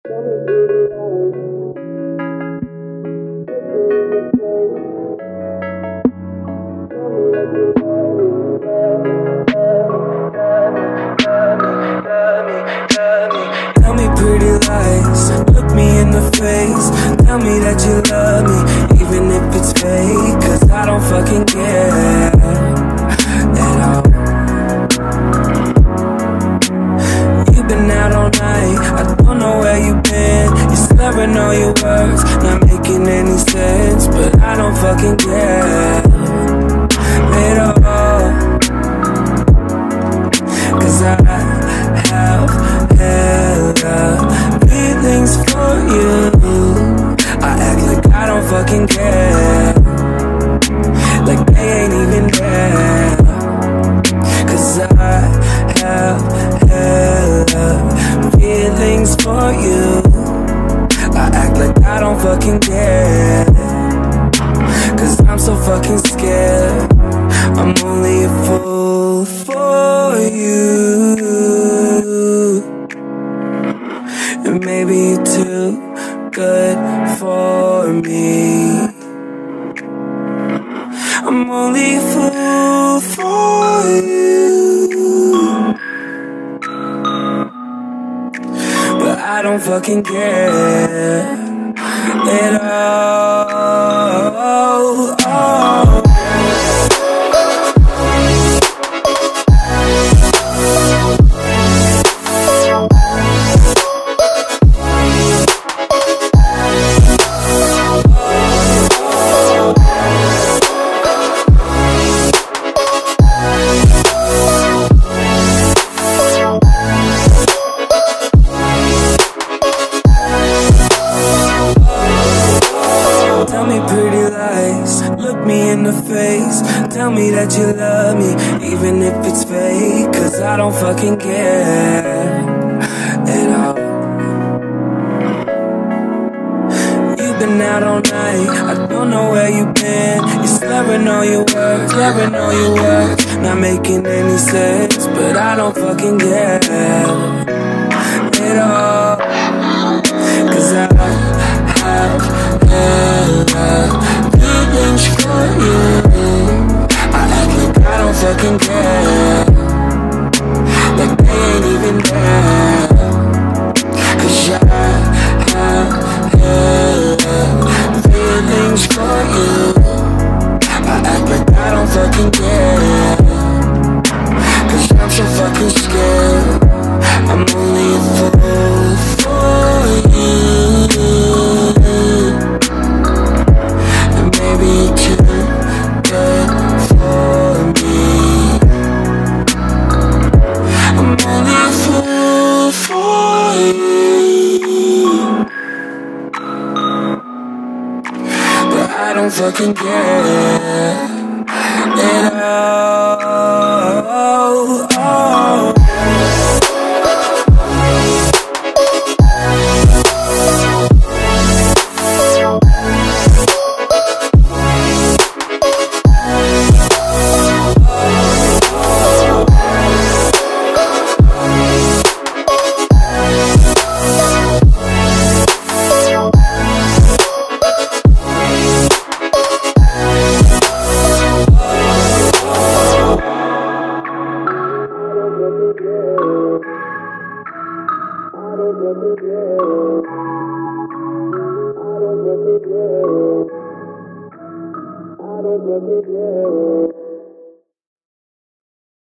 Tell me pretty lies, look me in the face. Tell me that you love me, even if it's fake. Cause I don't fucking care at all. You've been out all night, I don't know where you've been. You're slurring all your words, not making any sense. But I don't fucking care at all. Cause I have hella feelings for you. I act like I don't fucking care, like they ain't even there. Cause I have hella feelings for you. I act like I don't fucking care, cause I'm so fucking scared. I'm only a fool for you, and maybe you're too good for me. I'm only a fool for you, but I don't fucking care at all. Tell me pretty lies, look me in the face. Tell me that you love me, even if it's fake. Cause I don't fucking care at all. You've been out all night, I don't know where you've been. You're slurring all your words, not making any sense. But I don't fucking care at all. Cause I have feelings for you. I act like I don't fucking care, like they ain't even there. Cause I have feelings for you. I act like I don't fucking care, cause I'm so fucking scared. I'm only a fool for you, and maybe you're too good for me. I'm only a fool for you, but I don't fucking care at all. I don't